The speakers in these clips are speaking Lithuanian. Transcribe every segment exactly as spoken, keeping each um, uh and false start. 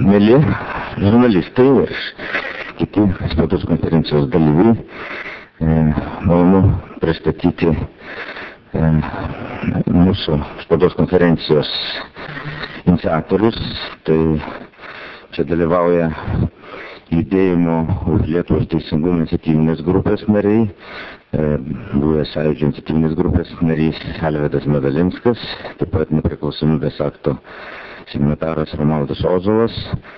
Mėly žurnalistai ir kiti spaudos konferencijos dalyviai, malonu pristatyti mūsų spaudos konferencijos iniciatorius. Tai čia dalyvauja judėjimo už Lietuvos teisingumo iniciatyvinės grupės nariai, buvęs Sąjūdžio iniciatyvinės grupės narys Alvydas Medalinskas, taip pat nepriklausomybės akto signataras Romualdas Ozolas,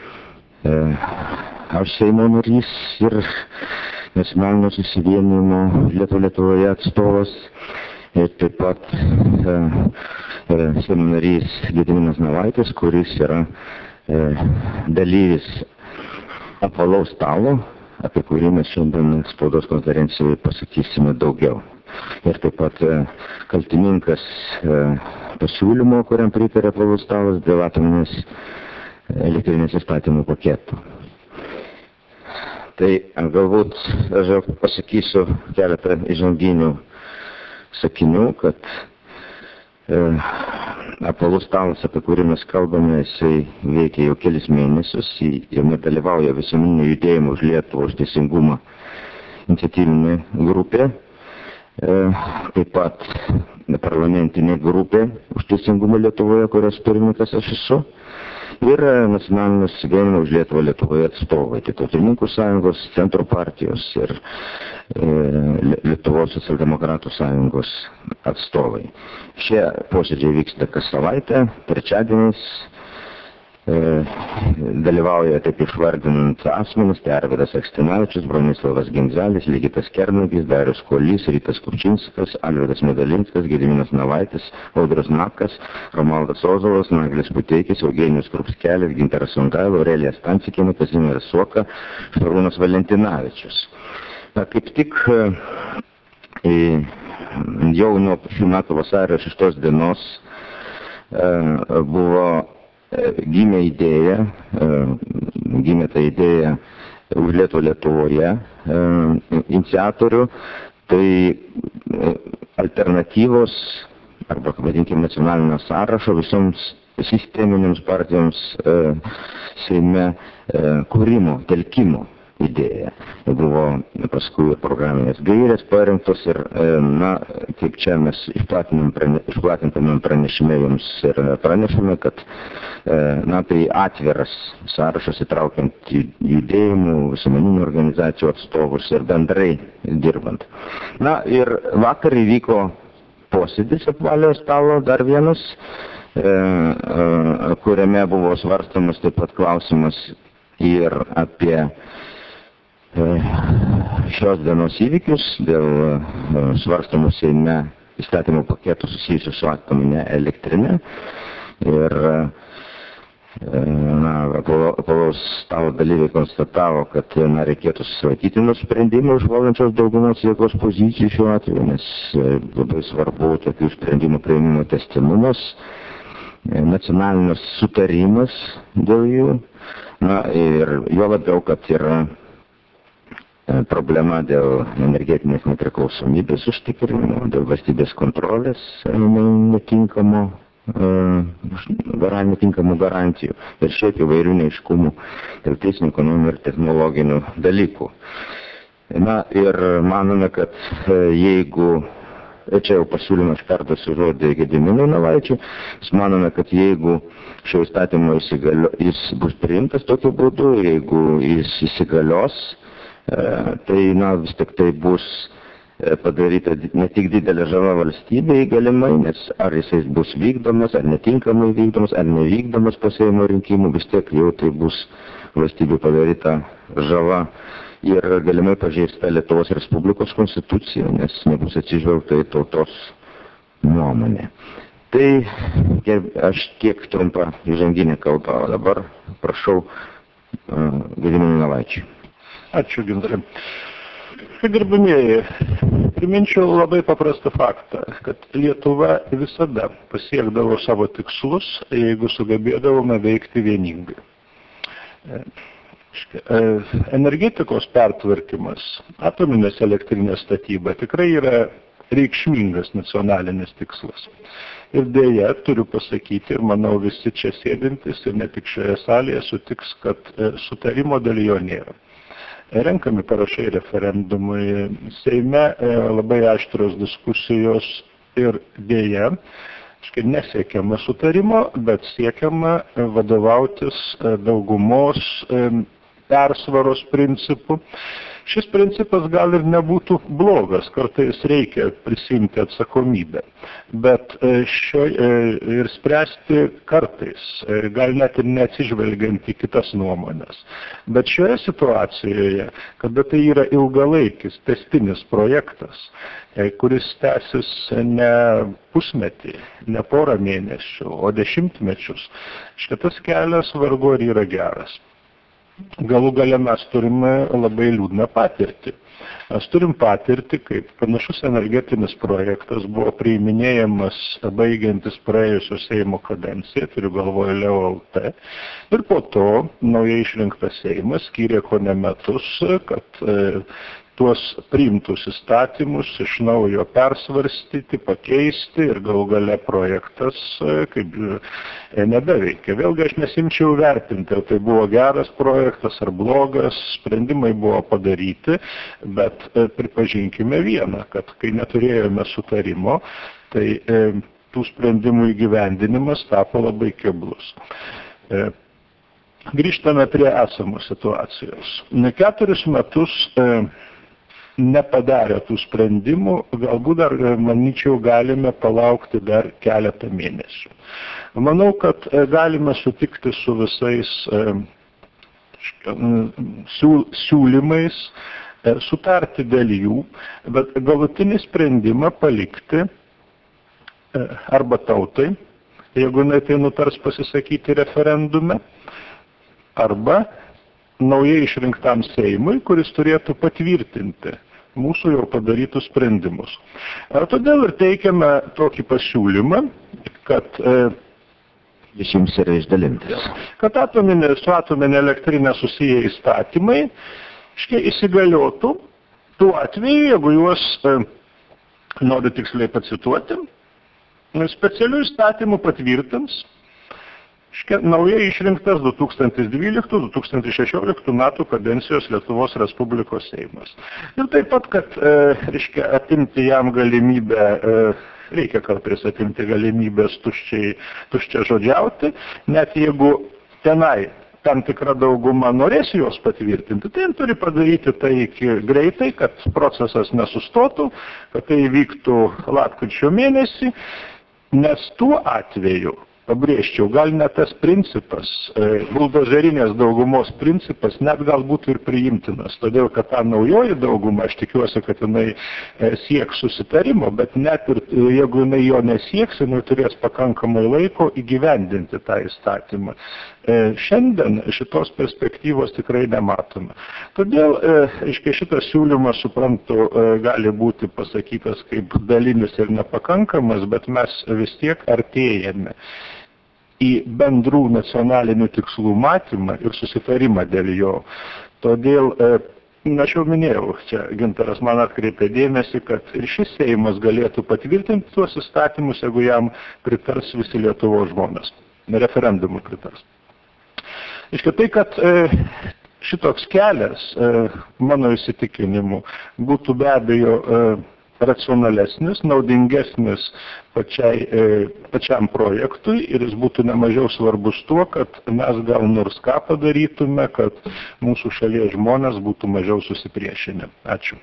aš Seimo narys ir nacionalinio susivienijimo Lietuva Lietuvoje atstovas, ir taip pat Seimo narys Gediminas Navaitis, kuris yra dalyvis apvalaus stalo, apie kurį mes šiandien spaudos konferencijoje pasakysime daugiau. Ir taip pat kaltininkas pasiūlymo, kuriam pritarė apvalaus stalas dėl atominės elektrinės įstatymų paketų. Tai galbūt aš pasakysiu keletą įžanginių sakinių, kad e, apvalus stalas, apie kurį mes kalbame, jisai veikia jau kelis mėnesius, jame dalyvauja visuomeninio judėjimo už Lietuvą, už teisingumą iniciatyvinė grupė, e, taip pat parlamentinė grupė už teisingumą Lietuvoje, kurios pirmininkas aš esu, ir nacionalinio susivienijimo už Lietuvą Lietuvoje atstovai, tai Tautininkų sąjungos, Centro partijos ir e, Lietuvos socialdemokratų sąjungos atstovai. Šie posėdžiai vyksta kas savaitę, trečiadieniais, e, dalyvauja taip išvardinant asmenis, tai Arvydas Akstinavičius, Bronislavas Ginzelis, Ligitas Kernagis, Darius Kuolys, Rytas Kupčinskas, Alvydas Medalinskas, Gediminas Navaitis, Audrius Nakas, Romualdas Ozolas, Naglis Puteikis, Eugenijus Krupskelis, Gintaras Songaila, Aurelija Stancikienė, Kazimieras Suoka, Šarūnas Valentinavičius. Na, kaip tik e, jau nuo šių metų vasario šeštos dienos e, buvo e, gimė idėja, e, gimė ta idėja už Lietuvą Lietuvoje e, iniciatorių, tai e, alternatyvos arba, vadinkime, nacionalinio sąrašo visoms sisteminėms partijoms e, Seime e, kūrimo, telkimo idėja. Buvo paskui programinės gairės parengtos ir, na, kaip čia mes išplatintame pranešime jums ir pranešime, kad, na, tai atviras sąrašas įtraukiant judėjimų, visuomeninių organizacijų atstovus ir bendrai dirbant. Na, ir vakar įvyko posėdis apvaliojo stalo, dar vienas, kuriame buvo svarstamas taip pat klausimas ir apie šios dienos įvykius dėl svarstamų Seime įstatymų paketų susijusių su atominė elektrinė. Ir na, apvalaus stalo dalyviai konstatavo, kad na, reikėtų susilaikyti nuo sprendimų iš valdančios daugumos jėgos pozicijų šiuo atveju, nes labai svarbu tokių sprendimų priėmimo tęstinumas, nacionalinis sutarimas dėl jų. Na, ir juo labiau, kad yra problema dėl energetinės nepriklausomybės užtikrinimo, dėl valstybės kontrolės netinkamo, netinkamų garantijų ir šiaip įvairių neaiškumų dėl teisinių, ekonominių ir technologinių dalykų. Na, ir manome, kad jeigu, čia jau pasiūlymą aš perduosiu žodį Gediminui Navaičiui, manome, kad jeigu šio įstatymo įsigalio, jis bus priimtas tokiu būdu, jeigu jis įsigalios, tai, na, vis tik tai bus padaryta ne tik didelė žala valstybei galimai, nes ar jisai bus vykdomas, ar netinkamai vykdomas, ar nevykdomas po Seimo rinkimų, vis tiek jau tai bus valstybei padaryta žala ir galimai pažeista Lietuvos Respublikos konstitucija, nes nebus atsižvelgta į tautos nuomonę. Tai aš tiek trumpą įžanginę kalbą, o dabar prašau Gediminui Navaičiui. Ačiū, Gintarai. Gerbamieji, priminčiau labai paprastą faktą, kad Lietuva visada pasiekdavo savo tikslus, jeigu sugebėdavome veikti vieningai. Energetikos pertvarkymas, atominės elektrinės statyba tikrai yra reikšmingas nacionalinis tikslas. Ir dėja, turiu pasakyti, ir manau visi čia sėdintis ir ne tik šioje salėje sutiks, kad sutarimo dėl jo nėra. Renkami parašai referendumui, Seime labai aštrios diskusijos ir dėja, nesiekiama sutarimo, bet siekiama vadovautis daugumos persvaros principu. Šis principas gal ir nebūtų blogas, kartais reikia prisimti atsakomybę, bet šio, ir spręsti kartais, gal net ir neatsižvelgiant į kitas nuomonės. Bet šioje situacijoje, kada tai yra ilgalaikis, tęstinis projektas, kuris tęsis ne pusmetį, ne porą mėnesių, o dešimtmečius, šitas kelias vargu ar yra geras. Galų gale mes turime labai liūdną patirtį. Mes turim patirtį, kaip panašus energetinis projektas buvo priiminėjamas baigiantis praėjusio Seimo kadenciją, turiu galvoje Leo L T, ir po to naujai išrinktas Seimas skyrė kone metus, kad e, tuos priimtus įstatymus iš naujo persvarstyti, pakeisti ir galų gale projektas kaip nebeveikia. Vėlgi aš nesimčiau vertinti, ar tai buvo geras projektas ar blogas, sprendimai buvo padaryti, bet pripažinkime vieną, kad kai neturėjome sutarimo, tai tų sprendimų įgyvendinimas tapo labai keblus. Grįžtame prie esamos situacijos. Ne keturis metus nepadarę tų sprendimų, galbūt dar, manyčiau, galime palaukti dar keletą mėnesių. Manau, kad galime sutikti su visais siūlymais, sutarti dėl jų, bet galutinį sprendimą palikti arba tautai, jeigu jinai tai nutars pasisakyti referendume, arba naujai išrinktam Seimui, kuris turėtų patvirtinti mūsų jau padarytus sprendimus. Todėl ir teikiame tokį pasiūlymą, kad visiems yra išdalintas. Kad atominė, su atominė elektrinė susiję įstatymai įsigaliotų tuo atveju, jeigu juos, noriu tiksliai pacituoti, specialių įstatymų patvirtins naujai išrinktas du tūkstantis dvyliktų - du tūkstantis šešioliktų metų kadencijos Lietuvos Respublikos Seimas. Ir taip pat, kad e, reiškia, atimti jam galimybę, e, reikia kartais atimti galimybės tuščiai, tuščia žodžiauti, net jeigu tenai tam tikra dauguma norės juos patvirtinti, tai jam turi padaryti tai iki greitai, kad procesas nesustotų, kad tai vyktų lapkričio mėnesį, nes tuo atveju, pabrėžčiau, gal net tas principas, buldozerinės daugumos principas, net galbūt ir priimtinas, todėl kad ta naujoji dauguma, aš tikiuosi, kad jinai sieks susitarimo, bet net ir jeigu jinai jo nesieks, jinai turės pakankamai laiko įgyvendinti tą įstatymą. Šiandien šitos perspektyvos tikrai nematome. Todėl, aiškiai, šitas siūlymas, suprantu, gali būti pasakytas kaip dalinis ir nepakankamas, bet mes vis tiek artėjame į bendrų nacionalinių tikslų matymą ir susitarimą dėl jo. Todėl, aš jau minėjau, čia Gintaras man atkreipė dėmesį, kad ir šis Seimas galėtų patvirtinti tuos įstatymus, jeigu jam pritars visi Lietuvos žmonės. Referendumui pritars. Iškia tai, kad šitoks kelias, mano įsitikinimu, būtų be abejo racionalesnis, naudingesnis pačiai, pačiam projektui ir jis būtų nemažiau svarbus tuo, kad mes gal nors ką padarytume, kad mūsų šalies žmonės būtų mažiau susipriešinę. Ačiū.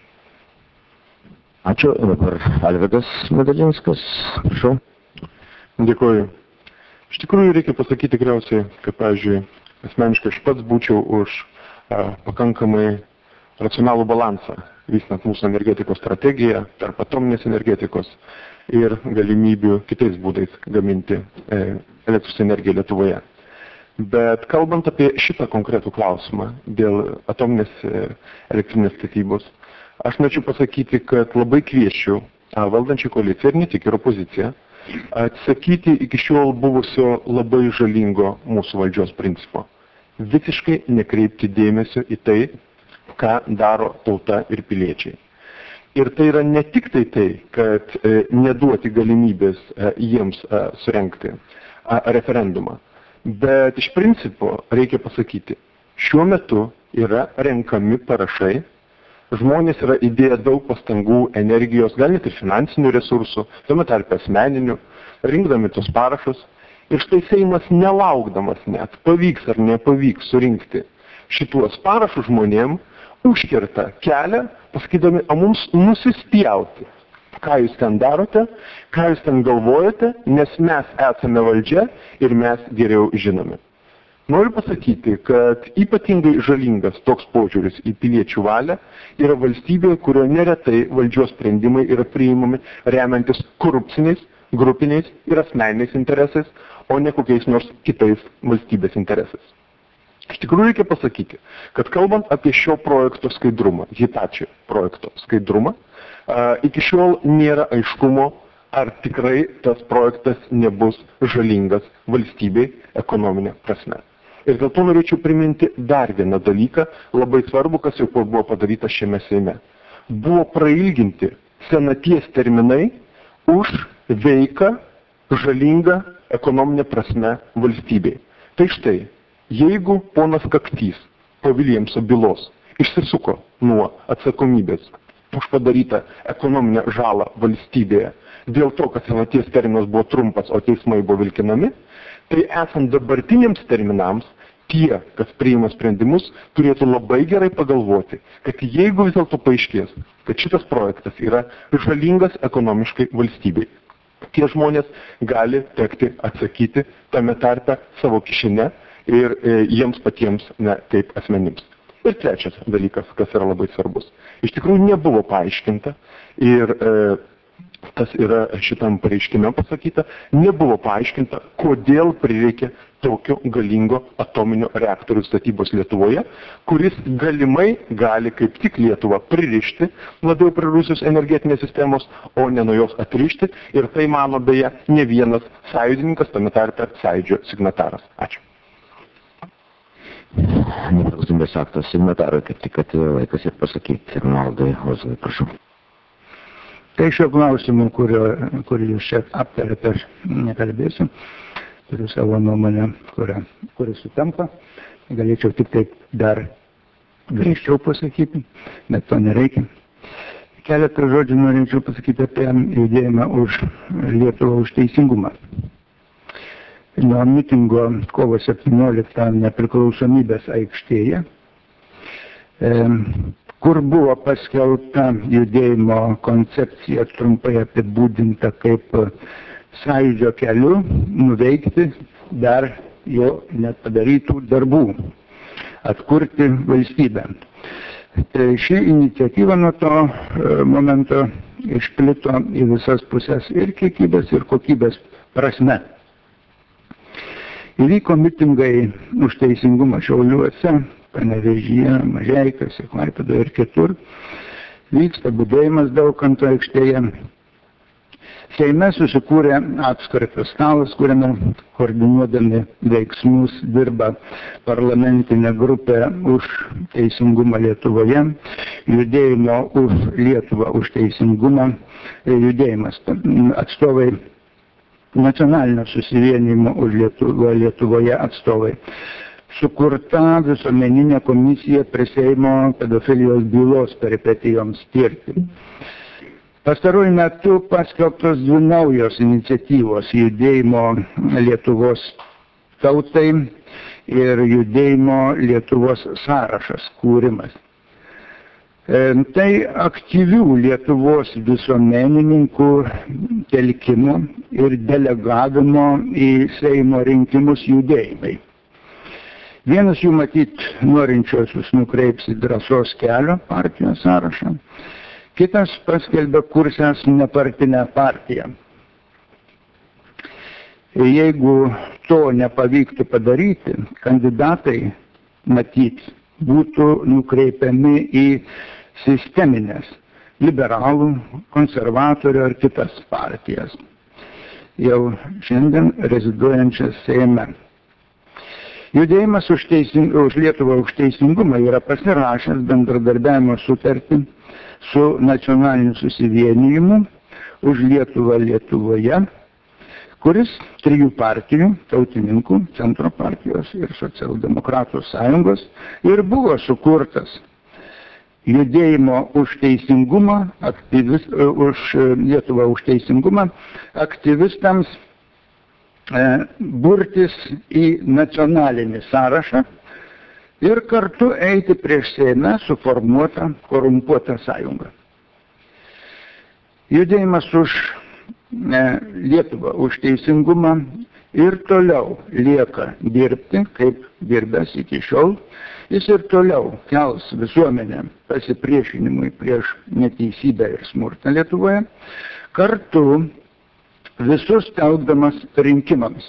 Ačiū. Dabar Alvydas Medalinskas. Prašau. Dėkuoju. Iš tikrųjų reikia pasakyti tikriausiai, kad, pavyzdžiui, asmeniškai aš pats būčiau už a, pakankamai racionalų balansą, vystant mūsų energetikos strategiją tarp atominės energetikos ir galimybių kitais būdais gaminti e, elektros energiją Lietuvoje. Bet kalbant apie šitą konkretų klausimą dėl atominės e, elektrinės statybos, aš norėčiau pasakyti, kad labai kviečiu valdančią koaliciją ir ne tik ir opoziciją atsakyti iki šiol buvusio labai žalingo mūsų valdžios principo. Visiškai nekreipti dėmesio į tai, ką daro tauta ir piliečiai. Ir tai yra ne tik tai tai, kad e, neduoti galimybės e, jiems e, surengti e, referendumą, bet iš principo reikia pasakyti, šiuo metu yra renkami parašai, žmonės yra įdėję daug pastangų, energijos, gal net ir finansinių resursų, tuo tarpe asmeninių, rinkdami tos parašus. Ir štai Seimas nelaukdamas net, pavyks ar nepavyks surinkti šituos parašus žmonėm, užkerta kelią, pasakydami, o mums nusispjauti, ką jūs ten darote, ką jūs ten galvojate, nes mes esame valdžia ir mes geriau žinome. Noriu pasakyti, kad ypatingai žalingas toks požiūris į piliečių valią yra valstybė, kurio neretai valdžios sprendimai yra priimami remiantis korupciniais, grupiniais ir asmeniniais interesais, o ne kokiais nors kitais valstybės interesais. Iš tikrųjų reikia pasakyti, kad kalbant apie šio projekto skaidrumą, Hitachi projekto skaidrumą, iki šiol nėra aiškumo, ar tikrai tas projektas nebus žalingas valstybei ekonominė prasme. Ir dėl to norėčiau priminti dar vieną dalyką, labai svarbu, kas jau buvo padaryta šiame Seime. Buvo prailginti senaties terminai už veiką žalingą ekonominė prasme valstybei. Tai štai, jeigu ponas Kaktys po Viljamso bylos išsisuko nuo atsakomybės už padarytą ekonominę žalą valstybėje dėl to, kad senaties terminas buvo trumpas, o teismai buvo vilkinami, tai esant dabartiniams terminams, tie, kas priima sprendimus, turėtų labai gerai pagalvoti, kad jeigu vis dėlto paaiškės, kad šitas projektas yra žalingas ekonomiškai valstybei, tie žmonės gali tekti atsakyti tame tarpe savo kišenę ir e, jiems patiems ne kaip asmenims. Ir trečias dalykas, kas yra labai svarbus. Iš tikrųjų nebuvo paaiškinta ir e, tas yra šitam pareiškime pasakyta, nebuvo paaiškinta, kodėl prireikė tokio galingo atominio reaktorių statybos Lietuvoje, kuris galimai gali kaip tik Lietuvą pririšti labiau prie Rusijos energetinės sistemos, o ne nuo jos atrišti. Ir tai mano beje ne vienas sąjungininkas, tame tarpe sąjūdžio signataras. Ačiū. Nepriklausomybės akto signatarai, kaip tik atėjo laikas ir pasakyti. Arnoldai Ozolai, prašau. Tai šio klausimu, kurio, kurį jūs čia aptarėte, aš nekalbėsiu. Turiu savo nuomonę, kuri sutampa. Galėčiau tik taip dar grįžčiau pasakyti, bet to nereikia. Keletą žodžių norėčiau pasakyti apie judėjimą už Lietuvą, už teisingumą. Nuo mitingo kovo septynioliktą nepriklausomybės aikštėje, kur buvo paskelbta judėjimo koncepcija trumpai apibūdinta kaip sąjūdžio keliu nuveikti dar jo nepadarytų darbų, atkurti valstybę. Tai ši iniciatyva nuo to momento išplito į visas pusės ir kiekybės, ir kokybės prasme. Įvyko mitingai už teisingumą Šiauliuose, Panevėžyje, Mažeikose, Klaipėdoje ir kitur. Vyksta budėjimas Daukanto aikštėje. Seime susikūrė apskritas stalas, kuriame koordinuodami veiksmus dirba parlamentinė grupė už teisingumą Lietuvoje, judėjimo už Lietuvą, už teisingumą, judėjimas atstovai nacionalinio susivienijimo už Lietuvą Lietuvoje atstovai. Sukurta visuomeninė komisija prie Seimo pedofilijos bylos peripetijoms tirti. Pastaruoju metu paskelbtos dvi naujos iniciatyvos judėjimo Lietuvos tautai ir judėjimo Lietuvos sąrašas kūrimas. Tai aktyvių Lietuvos visuomenininkų telkimo ir delegavimo į Seimo rinkimus judėjimai. Vienas jų matyt norinčiosius nukreips į drąsos kelio partijos sąrašą, kitas paskelbė kursęs nepartinę partiją. Jeigu to nepavyktų padaryti, kandidatai matyt būtų nukreipiami į sisteminės, liberalų, konservatorių ar kitas partijas, jau šiandien reziduojančias Seime. Judėjimas už, teising, už Lietuvą už teisingumą yra pasirašęs bendradarbiavimo sutartį su nacionaliniu susivienijimu už Lietuvą Lietuvoje, kuris trijų partijų, tautininkų, centro partijos ir socialdemokratų sąjungos ir buvo sukurtas judėjimo už teisingumą, aktyvis, už Lietuvą už teisingumą aktyvistams e, burtis į nacionalinį sąrašą ir kartu eiti prieš Seime suformuotą korumpuotą sąjungą. Judėjimas už e, Lietuvą už teisingumą ir toliau lieka dirbti, kaip dirbęs iki šiol. Jis ir toliau kels visuomenę pasipriešinimui prieš neteisybę ir smurtą Lietuvoje, kartu visus telkdamas rinkimams.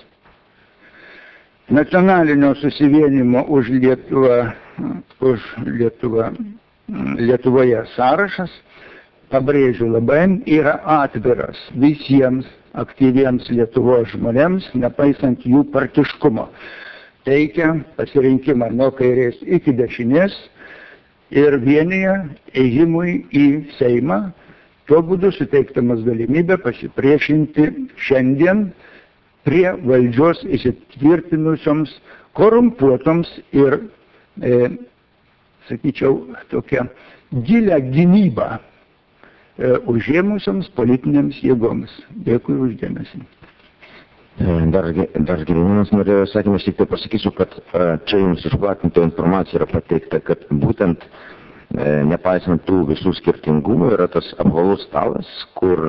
Nacionalinio susivienimo už Lietuvą, už Lietuvą, Lietuvoje sąrašas, pabrėžiu labai, yra atviras visiems aktyviems Lietuvos žmonėms, nepaisant jų partiškumo. Teikia pasirinkimą nuo kairės iki dešinės ir vienyje ėjimui į Seimą, tuo būdu suteiktamas galimybę pasipriešinti šiandien prie valdžios įsitvirtinusioms, korumpuotoms ir, e, sakyčiau, tokią gilę gynybą e, užėmusioms politinėms jėgoms. Dėkui uždėmesį. Dar, dar Gediminas norėjo sakymą, aš tik tai pasakysiu, kad čia jums išplatinta informacija yra pateikta, kad būtent nepaisant tų visų skirtingumų yra tas apvalus stalas, kur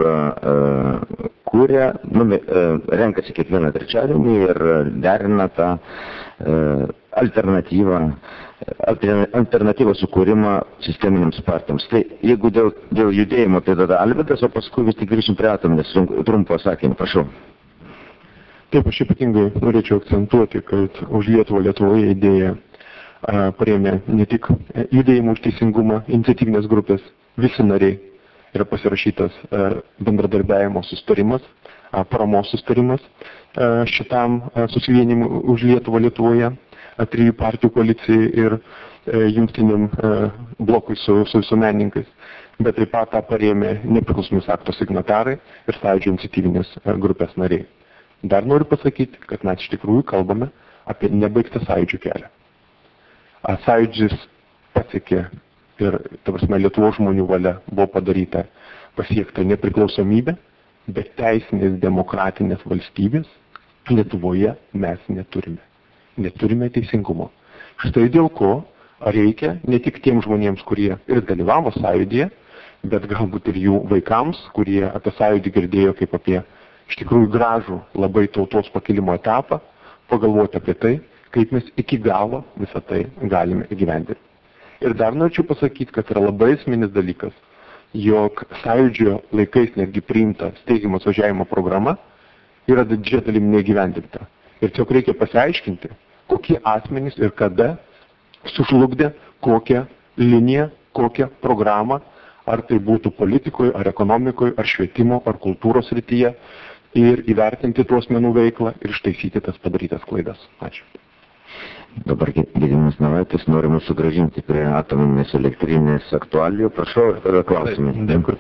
kuria, nu, renkasi kiekvieną trečiadienį ir derina tą alternatyvą, alternatyvą sukūrimą sisteminėms partijoms. Tai jeigu dėl, dėl judėjimo, tai tada Alvydas, o paskui vis tik grįžim prie atominės trumpo sakymą, prašau. Taip, aš ypatingai norėčiau akcentuoti, kad už Lietuvą Lietuvoje idėją a, parėmė ne tik judėjimų už teisingumą, iniciatyvinės grupės, visi nariai yra pasirašytas a, bendradarbiavimo sustarimas, a, paramos sustarimas a, šitam a, susivienimui už Lietuvą Lietuvoje, a, trijų partijų koalicijai ir a, jungtiniam a, blokui su, su visuomenininkais. Bet taip pat tą parėmė nepriklausomus akto signatarai ir Sąjūdžio iniciatyvinės a, grupės nariai. Dar noriu pasakyti, kad mes iš tikrųjų kalbame apie nebaigtą Sąjūdžio kelią. Sąjūdžis pasiekė ir, ta prasme, Lietuvos žmonių valia buvo padaryta pasiekta nepriklausomybė, bet teisinės demokratinės valstybės Lietuvoje mes neturime. Neturime teisingumo. Štai dėl ko reikia ne tik tiems žmonėms, kurie ir dalyvavo Sąjūdyje, bet galbūt ir jų vaikams, kurie apie Sąjūdį girdėjo kaip apie iš tikrųjų gražų labai tautos pakilimo etapą, pagalvoti apie tai, kaip mes iki galo visą tai galime įgyvendinti. Ir dar norėčiau pasakyti, kad yra labai esminis dalykas, jog Sąjūdžio laikais netgi priimta steigimo atvažiavimo programa yra didžia dalimi neįgyvendinta. Ir tiesiog reikia pasiaiškinti, kokie asmenys ir kada sužlugdė kokią liniją, kokią programą, ar tai būtų politikoje, ar ekonomikoje, ar švietimo, ar kultūros srityje, ir įvertinti tuos menų veiklą ir ištaisyti tas padarytas klaidas. Ačiū. Dabar Gediminas Navaitis nori mūsų grąžinti prie atominės elektrinės aktualijų. Prašau, ir tada klausimai. Dėkui.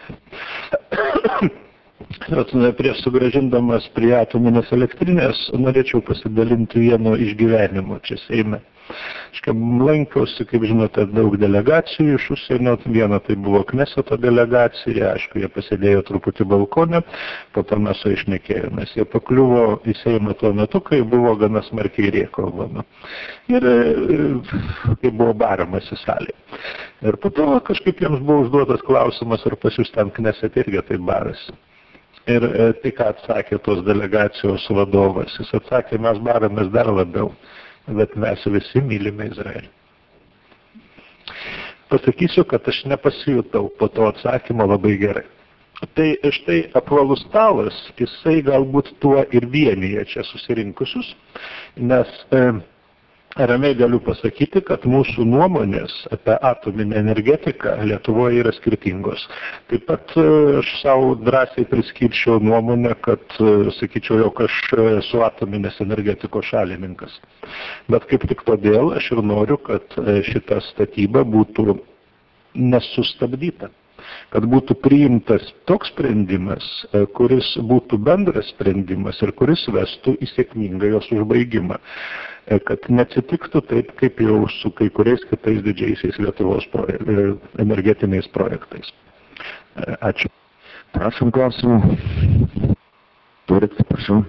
Prieš sugrąžindamas prie atominės elektrinės norėčiau pasidalinti vienu išgyvenimu čia Seime. Lankiausi, kaip žinote, daug delegacijų iš užsienio. Viena tai buvo Kneseto delegacija, aišku, jie pasėdėjo truputį balkone, po to mes su išnekėjomės. Jie pakliuvo į Seimą tuo metu, kai buvo gana smarkiai rėkaujama. Ir kai buvo baramas į salę. Ir po to kažkaip jiems buvo užduotas klausimas, ar pas jūs ten Kneset irgi tai barasi. Ir tai, ką atsakė tos delegacijos vadovas, jis atsakė, mes baramės dar labiau, bet mes visi mylime Izraelį. Pasakysiu, kad aš nepasijutau po to atsakymo labai gerai. Tai štai apvalus stalas, jisai galbūt tuo ir vienyje čia susirinkusius, nes e, ramiai galiu pasakyti, kad mūsų nuomonės apie atominę energetiką Lietuvoje yra skirtingos. Taip pat aš savo drąsiai priskirčiau nuomonę, kad, sakyčiau, jog aš esu atominės energetikos šalininkas. Bet kaip tik todėl aš ir noriu, kad šita statyba būtų nesustabdyta, kad būtų priimtas toks sprendimas, kuris būtų bendras sprendimas ir kuris vestų į sėkmingą jos užbaigimą. Kad neatsitiktų taip, kaip jau su kai kuriais kitais didžiaisiais Lietuvos proje, energetiniais projektais. Ačiū. Prašom klausimų. Turit, prašom.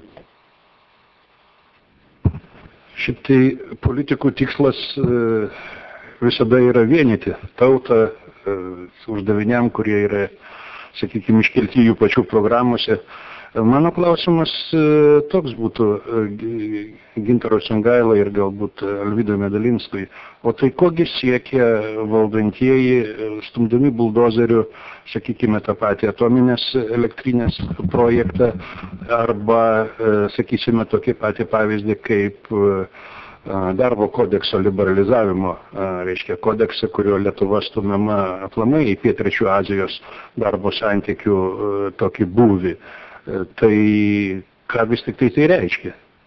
Šiaip tai politikų tikslas visada yra vienyti tautą uždaviniam, kurie yra, sakykime, iškelti jų pačių programuose. Mano klausimas toks būtų Gintaro Songailai ir galbūt Alvydui Medalinskui. O tai kogi siekia valdantieji, stumdami buldozeriu, sakykime, tą patį atominės elektrinės projektą arba, sakysime, tokį patį pavyzdį kaip darbo kodekso liberalizavimo, reiškia kodeksą, kurio Lietuva stumiama aplamai į Pietryčių Azijos darbo santykių tokį būvį. Tai ką vis tik tai tai reiškia?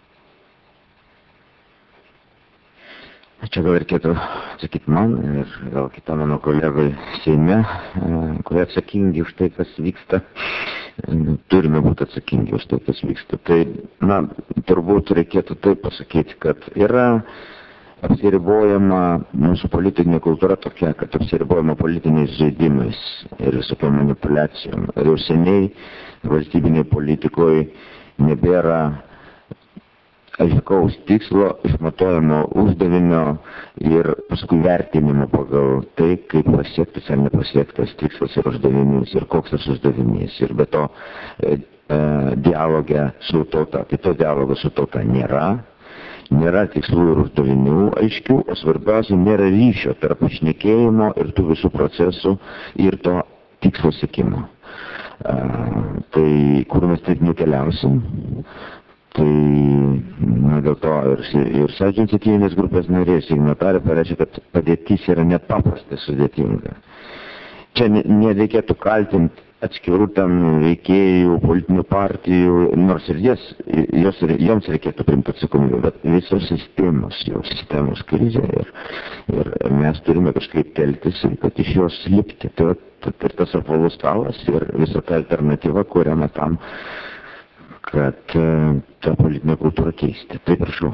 Čia gal reikėtų atsakyti man ir gal kitam mano kolegai Seime, kurie atsakingi už tai, kas vyksta. Turime būti atsakingi už tai, kas vyksta. Tai, na, turbūt reikėtų taip pasakyti, kad yra apsiribojama mūsų politinė kultūra tokia, kad apsiribojama politiniais žaidimais ir visokiom manipulacijom. Ir jau seniai valstybinėje politikoje nebėra aiškaus tikslo, išmatuojamo uždavinio ir paskui vertinimo pagal tai, kaip pasiektas ar nepasiektas tikslas ir uždavinys ir koks tas uždavinys. Ir be to e, e, dialogė su tauta, tai to dialogo su tauta nėra, nėra tikslų ir uždavinių aiškių, o svarbiausia nėra ryšio tarp šnekėjimo ir tų visų procesų ir to tikslo siekimo. E, tai kur mes taip nukeliausim? Tai na, dėl to ir, ir sąjūdžio iniciatyvinės grupės narės signatarė pareiškė, kad padėtis yra nepaprastai sudėtinga. Čia nereikėtų kaltinti atskirų ten veikėjų, politinių partijų, nors ir jas, jos, joms reikėtų priimti atsakomybę, bet visos sistemos, jau sistemos krizė ir, ir mes turime kažkaip telktis, kad iš jos lipti. Tai ir tas apvalus stalas ir visa ta alternatyva, kuriame tam, kad tą politinę kultūrą keisti. Tai prašau.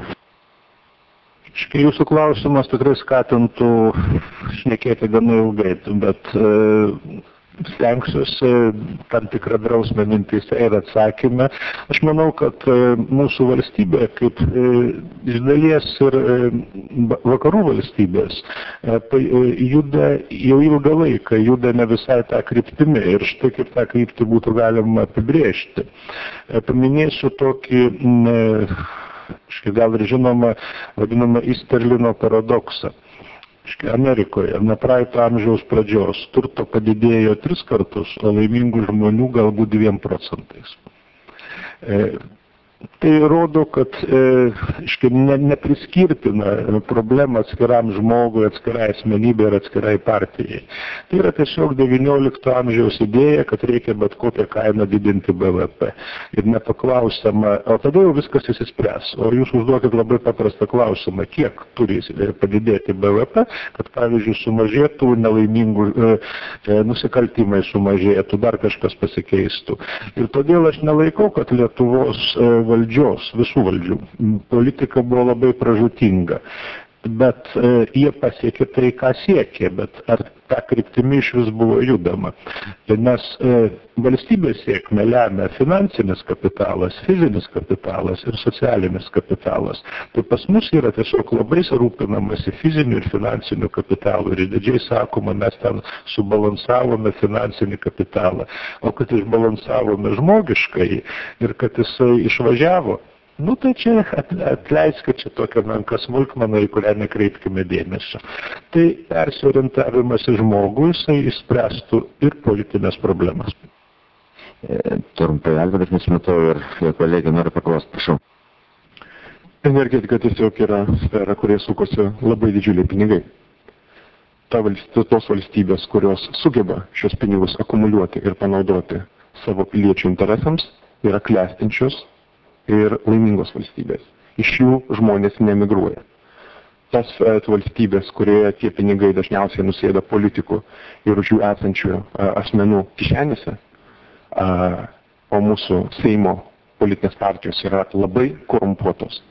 Jūsų klausimas tikrai skatintų šnekėti gana ilgai, bet stengsiuosi tam tikrą drausmę mintyse ir atsakymę. Aš manau, kad mūsų valstybė, kaip iš dalies ir vakarų valstybės, juda jau ilgą laiką, juda ne visai tą kryptimį ir štai kaip tą kryptį būtų galima apibrėžti. Paminėsiu tokį, gal ir žinoma, vadinamą Easterlino paradoksą. Amerikoje nuo praeito amžiaus pradžios turto padidėjo tris kartus, o laimingų žmonių galbūt dviem procentais. E, tai rodo, kad e, ne, nepriskirtina problema atskiram žmogui, atskirai asmenybė ir atskirai partijai. Tai yra tiesiog devyniolikto amžiaus idėja, kad reikia bet kokią kainą didinti B V P. Ir nepaklausama, o tada jau viskas įsispręs. O jūs užduokit labai paprastą klausimą, kiek turi padidėti B V P, kad pavyzdžiui sumažėtų nelaimingų e, nusikaltimai sumažėtų, dar kažkas pasikeistų. Ir todėl aš nelaikau, kad Lietuvos e, valdžios, visų valdžių politika buvo labai pražūtinga. Bet e, jie pasiekė tai, ką siekė, bet ar tą kryptimį iš vis buvo judama. Nes e, valstybės sėkmę lemia finansinis kapitalas, fizinis kapitalas ir socialinis kapitalas. Tai pas mus yra tiesiog labai rūpinamasi fiziniu ir finansiniu kapitalu. Ir didžiai sakoma, mes ten subalansavome finansinį kapitalą. O kad išbalansavome žmogiškai ir kad jisai išvažiavo, nu tai čia atleiskit, čia tokia menka smulkmena, į kurią nekreipkime dėmesio. Tai persiorientavimas į žmogų, jisai išspręstų ir politinės problemas. Trumpai, Alvydas, nes matau ir kolegė nori paklausti, prašau. Energetika tiesiog yra sfera, kurie sukosi labai didžiuliai pinigai. Ta valstybė, tos valstybės, kurios sugeba šios pinigus akumuliuoti ir panaudoti savo piliečių interesams, yra klestinčios ir laimingos valstybės. Iš jų žmonės nemigruoja. Tas valstybės, kurioje tie pinigai dažniausiai nusėda politikų ir už jų esančių asmenų kišenėse, o mūsų Seimo politinės partijos yra labai korumpuotos,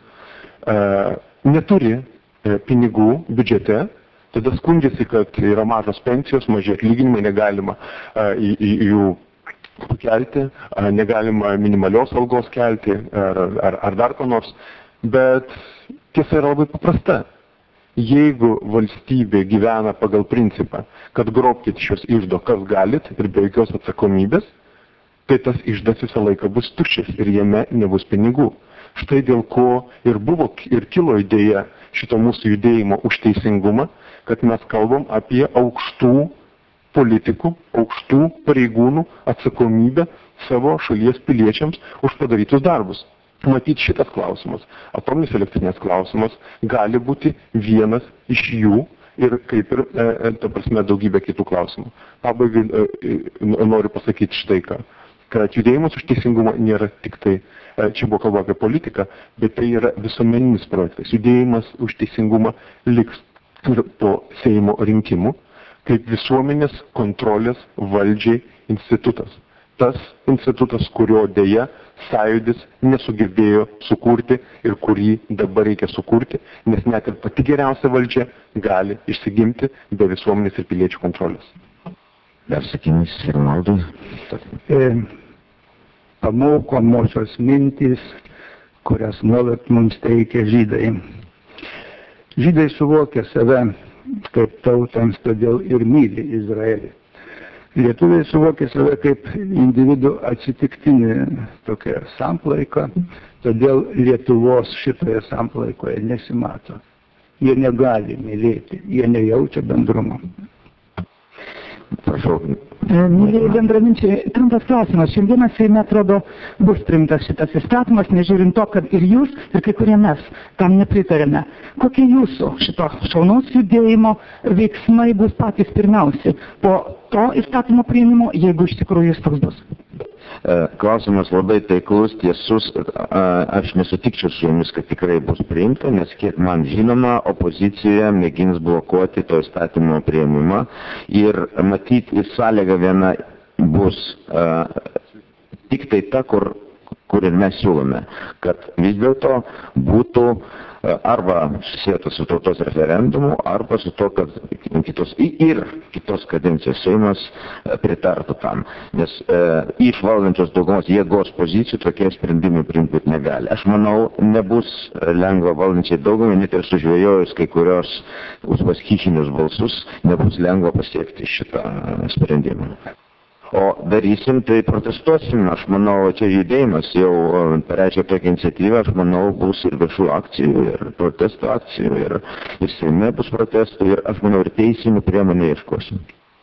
neturi pinigų biudžete, tada skundžiasi, kad yra mažos pensijos, maži atlyginimai, negalima į, į jų kelti, negalima minimalios algos kelti ar, ar, ar dar ko nors. Bet tiesa yra labai paprasta. Jeigu valstybė gyvena pagal principą, kad grobkit šios iždo, kas galit ir be jokios atsakomybės, tai tas iždas visą laiką bus tuščias ir jame nebus pinigų. Štai dėl ko ir buvo ir kilo idėja šito mūsų judėjimo už teisingumą, kad mes kalbam apie aukštų politikų, aukštų pareigūnų atsakomybę savo šalies piliečiams už padarytus darbus. Matyt, šitas klausimas, atominės elektrinės klausimas, gali būti vienas iš jų ir kaip ir, e, ta prasme, daugybė kitų klausimų. Pabaigai e, noriu pasakyti štai ką, kad judėjimas už teisingumą nėra tik tai, e, čia buvo kalba apie politiką, bet tai yra visuomeninis projektas. Judėjimas už teisingumą liks ir po Seimo rinkimų kaip visuomenės kontrolės valdžiai institutas. Tas institutas, kurio dėja sąjūdis nesugebėjo sukurti ir kurį dabar reikia sukurti, nes net ir pati geriausia valdžia gali išsigimti be visuomenės ir piliečių kontrolės. Dar sakinys ir maldui. E, pamokomosios mintys, kurias nuolat mums teikia žydai. Žydai suvokia save kaip tautams, todėl ir myli Izraelį. Lietuviai suvokia save kaip individų atsitiktinį tokią samplaiką, todėl Lietuvos šitoje samplaikoje nesimato. Jie negali mylėti, jie nejaučia bendrumo. Prašau. Mėlyje bendraminčiai, trumpas klausimas. Šiandieną Seime atrodo bus priimtas šitas įstatymas, nežiūrint to, kad ir jūs, ir kai kurie mes tam nepritarėme. Kokie jūsų šito šaunaus judėjimo veiksmai bus patys pirmiausi po to įstatymo priėmimo, jeigu iš tikrųjų jis toks bus? Klausimas labai taiklus, tiesus. Aš nesutikčiau su jumis, kad tikrai bus priimta, nes kiek man žinoma, opozicija mėgins blokuoti to įstatymo priėmimą ir matyti ir sąlyga viena bus uh, tik tai ta, kur, kur ir mes siūlome, kad vis dėlto būtų arba susijęta su tautos referendumu, arba su to, kad kitos, ir kitos kadencijos Seimas pritartų tam. Nes e, iš valdančios daugumos jėgos pozicijų tokie sprendimai priimti negali. Aš manau, nebus lengva valdančiai daugumai, net ir sužvėjojus kai kurios uspaskichinius balsus, nebus lengva pasiekti šitą sprendimą. O darysim, tai protestuosim. Aš manau, čia judėjimas jau pareiškė tokią iniciatyvą, aš manau, bus ir viešų akcijų, ir protesto akcijų, ir, ir Seime bus protestų, ir aš manau, ir teisinių priemonių ieškosim.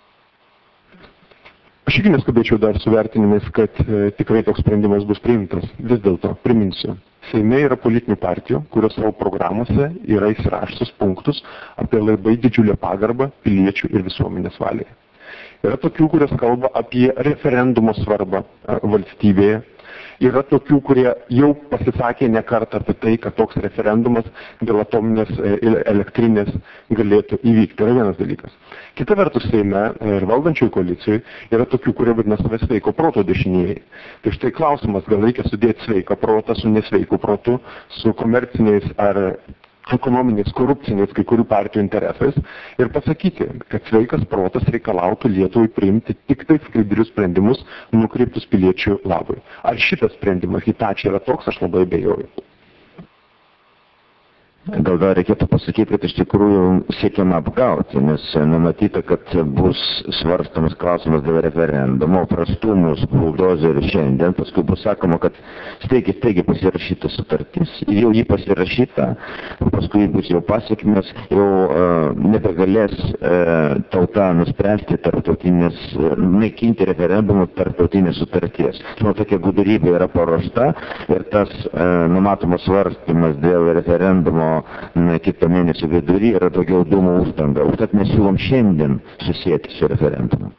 Aš irgi neskubėčiau dar su vertinimais, kad e, tikrai toks sprendimas bus priimtas. Vis dėlto, priminsiu, Seime yra politinių partijų, kurios savo programuose yra įsirašusios punktus apie labai didžiulę pagarbą piliečių ir visuomenės valiai. Yra tokių, kurios kalba apie referendumo svarbą valstybėje. Yra tokių, kurie jau pasisakė ne kartą apie tai, kad toks referendumas dėl atominės elektrinės galėtų įvykti. Tai yra vienas dalykas. Kita vertus, Seime ir valdančiųjų koalicijoje yra tokių, kurie vadina save sveiko proto dešinieji. Tai štai klausimas, gal reikia sudėti sveiką protą su nesveiku protu, su komerciniais ar ekonominiais, korupciniais kai kurių partijų interesais ir pasakyti, kad sveikas protas reikalautų Lietuvai priimti tik tai skaidrius sprendimus nukreiptus piliečių labui. Ar šitas sprendimas Hitachi yra toks, aš labai abejoju. Gal dar reikėtų pasakyti, kad iš tikrųjų siekiama apgauti, nes numatyta, kad bus svarstamas klausimas dėl referendumo, prastumus buldozerių šiandien, paskui bus sakoma, kad staigiai, staigiai pasirašyta sutartis, jau jį pasirašyta, paskui bus jau pasiekmes, jau uh, nebegalės uh, tauta nuspręsti tarptautinės, uh, naikinti referendumų tarptautinės sutarties. Žinau, tokia gudrybė yra paruošta ir tas uh, numatomas svarstymas dėl referendumo kito mėnesio vidury yra daugiau dūmų uždanga. Užtat mes siūlom šiandien susijęti su referendumu.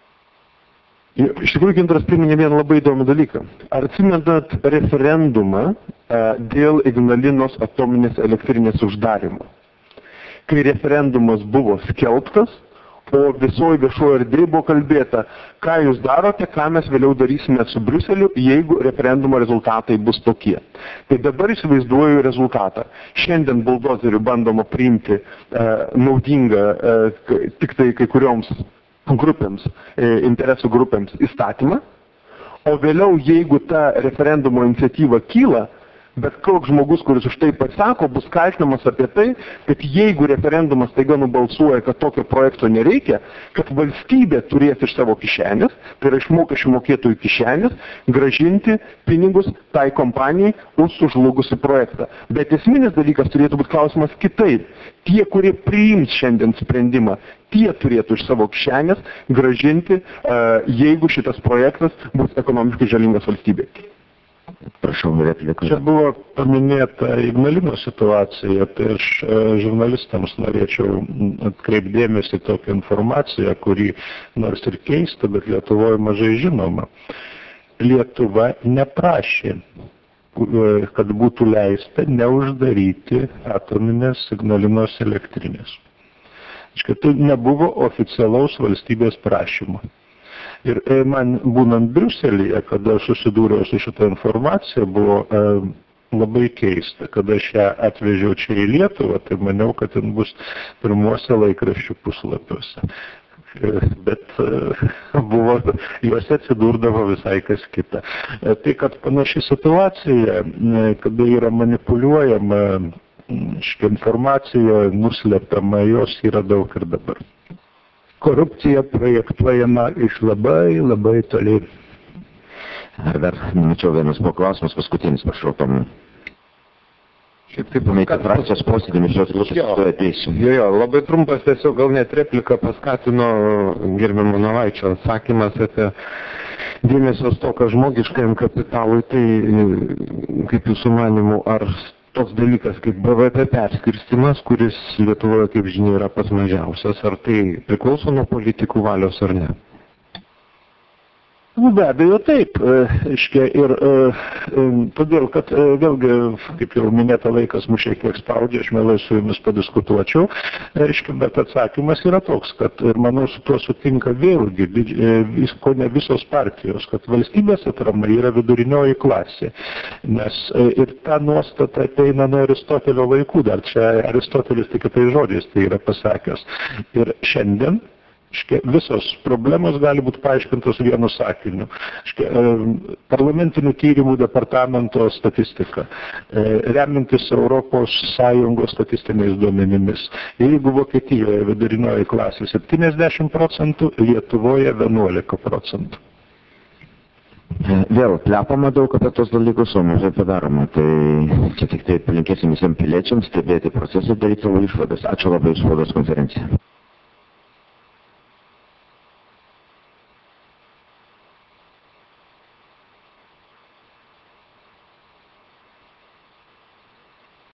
Iš tikrųjų, Gintaras priminė vieną labai įdomų dalyką. Ar atsimenat referendumą e, dėl Ignalinos atominės elektrinės uždarimo? Kai referendumas buvo skelbtas, o visoji viešoje erdvėje buvo kalbėta, ką jūs darote, ką mes vėliau darysime su Briuseliu, jeigu referendumo rezultatai bus tokie. Tai dabar įsivaizduoju rezultatą. Šiandien buldozerių bandoma priimti e, naudingą e, tik tai kai kurioms grupėms, e, interesų grupėms įstatymą, o vėliau, jeigu ta referendumo iniciatyva kyla, bet koks žmogus, kuris už tai pasako, bus kaltinamas apie tai, kad jeigu referendumas taiga nubalsuoja, kad tokio projekto nereikia, kad valstybė turės iš savo kišenės, tai yra iš mokesčių mokėtojų kišenės, gražinti pinigus tai kompanijai už sužlugusi projektą. Bet esminis dalykas turėtų būti klausimas kitaip. Tie, kurie priims šiandien sprendimą, tie turėtų iš savo kišenės gražinti, jeigu šitas projektas bus ekonomiškai žalingas valstybei. Prašau, repliką. Čia buvo paminėta Ignalinos situacija, tai aš žurnalistams norėčiau atkreipdėmėsi tokią informaciją, kuri nors ir keista, bet Lietuvoje mažai žinoma. Lietuva neprašė, kad būtų leista neuždaryti atominės Ignalinos elektrinės. Tai nebuvo oficialaus valstybės prašymo. Ir man būnant Briuselyje, kada aš susidūriau su šitą informaciją, buvo e, labai keista. Kada aš ją atvežiau čia į Lietuvą, tai maniau, kad ten bus pirmuose laikraščių puslapiuose. E, bet e, buvo, juose atsidurdavo visai kas kita. E, tai, kad panaši situacija, e, kada yra manipuliuojama šitą informaciją, nuslepiama, jos yra daug ir dabar. Korupcija projektuojama iš labai, labai toli. Ar dar, mačiau vienas po klausimas, paskutinis, prašau, Tomai. Šiaip taip, pameitė frakcijos posėdį, šios grupės ateisiu. Jo, jo, labai trumpas, tiesiog gal net replika paskatino gerbiamo Navaičio atsakymas apie dėmesio stoką žmogiškajam kapitalui. Tai, kaip jūsų manimų, ar toks dalykas kaip B V P perskirstimas, kuris Lietuvoje, kaip žinia, yra pats mažiausias, ar tai priklauso nuo politikų valios ar ne? Nu, be abejo, taip. Iškia, ir todėl, kad vėlgi, kaip jau minėta, laikas mus šiek tiek spaudžia, aš mielai su jumis padiskutuočiau, iškia, bet atsakymas yra toks, kad, ir manau, su tuo sutinka vėlgi, ko ne visos partijos, kad valstybės atrama yra vidurinioji klasė. Nes ir ta nuostata ateina nuo Aristotelio laikų, dar čia Aristotelis tik kitais žodžiais tai yra pasakęs. Ir šiandien visos problemos gali būti paaiškintos vienu sakiniu. Parlamentinių tyrimų departamento statistika, remintis Europos Sąjungos statistiniais duomenimis. Jeigu Vokietijoje vidurinioji klasė septyniasdešimt procentų, Lietuvoje vienuolika procentų. Vėl plepama daug apie tos dalykus, o mažai padaroma. Tai čia tik tai palinkėsim visiems piliečiams stebėti procesą, daryti savo išvadas. Ačiū labai už spaudos konferenciją.